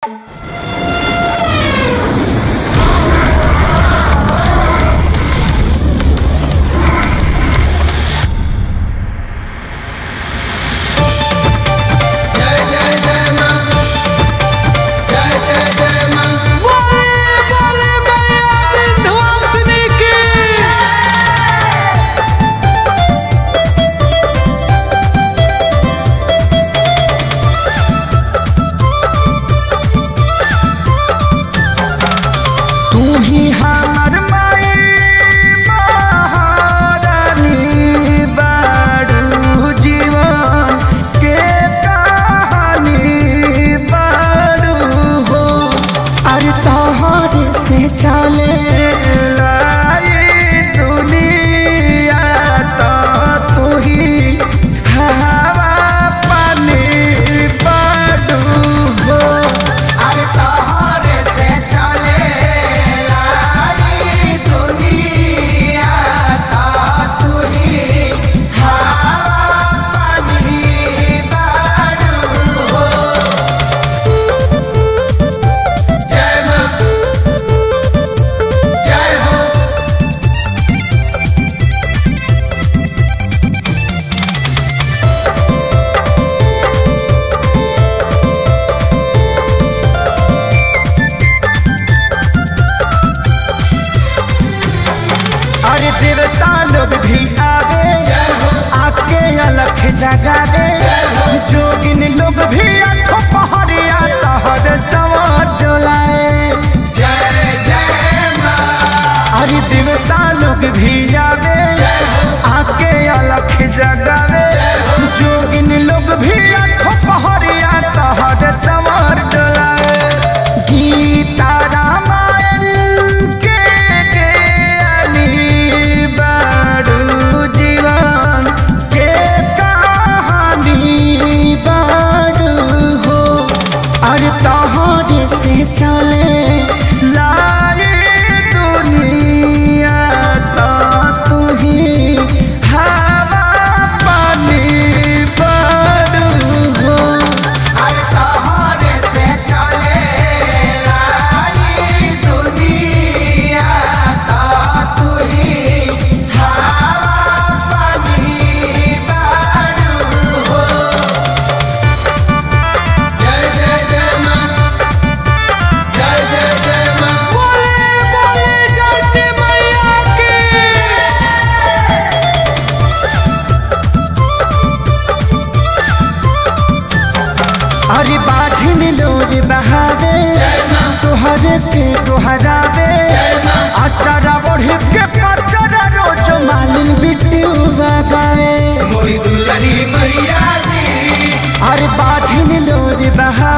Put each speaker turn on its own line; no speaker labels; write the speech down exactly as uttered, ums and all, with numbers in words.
जगावे जोगिन लोग भी आँखों पहरिया तहर चवर डोलाए। जय जय माँ। अरे देवता लोग भी आवे आके अलख जगावे जोगिन लोग भी आँखों पहरिया तहर चवर डोलाए। गीता रामायण के ज्ञानी बारू जीवन के कहानी बारू हो। अरे तोहरे से चले लाई दुनिया तो तू ही हवा पानी बारू हो। अरे तोहरे से चले लाई दुनिया तो तू ही हवा पानी बारू हो। जय जय जय माँ, जय जय जय माँ। बोले बोले जय मैया की। अरे बाझिन लोग बहावे तोहर के तोहरावे अचारा बढ़ के पचरा रोज मालिन बिट्टू बगावे मोरी दुल्हनी मैया जी। अरे बाझिन लोग बहावे